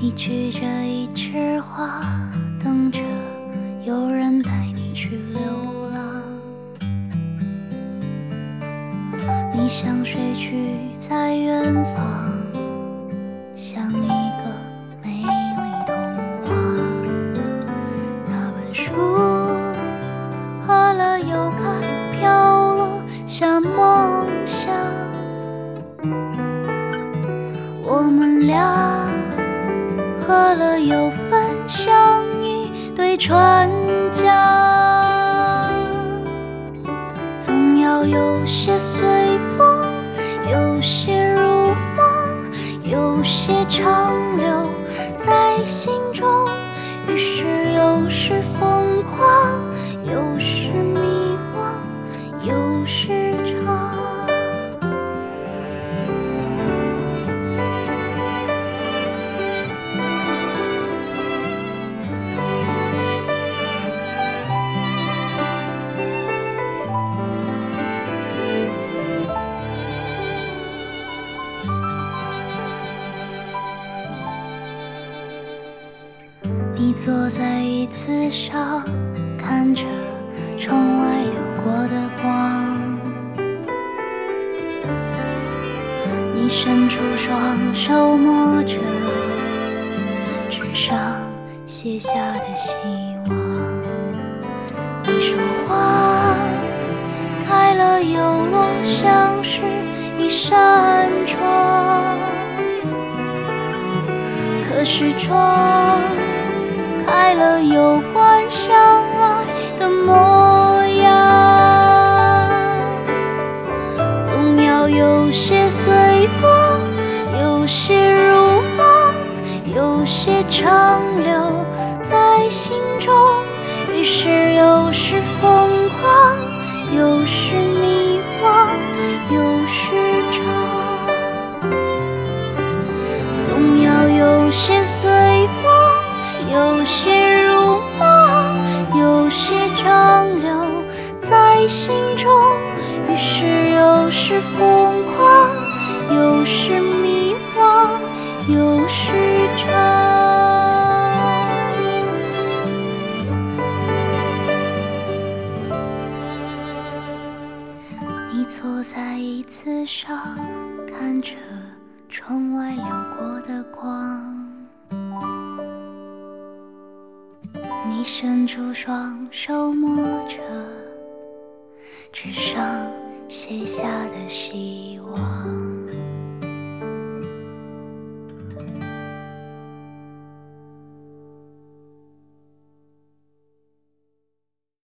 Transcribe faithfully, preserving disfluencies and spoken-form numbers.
你举着一枝花，等着有人带你去流浪。你像水去在远方，像一个美丽童话。那本书喝了又开，飘落下梦想。我们俩喝了又分享一对船桨，总要有些随风，有些如梦，有些长留在心中。于是有时疯狂，有时迷惘，有时长。你坐在椅子上，看着窗外流过的光。你伸出双手摸着纸上写下的希望。你说花开了又落，像是一扇窗。可是窗开了又关，相爱的模样。总要有些随风，有些如梦，有些长留在心中。于是有时疯狂，有时迷惘，有时长。总要有些随风，有些如梦，有些长留在心中。于是有时疯狂，有时迷惘，有时长。你坐在椅子上，看着窗外流过的光。你伸出双手摸着纸上写下的希望。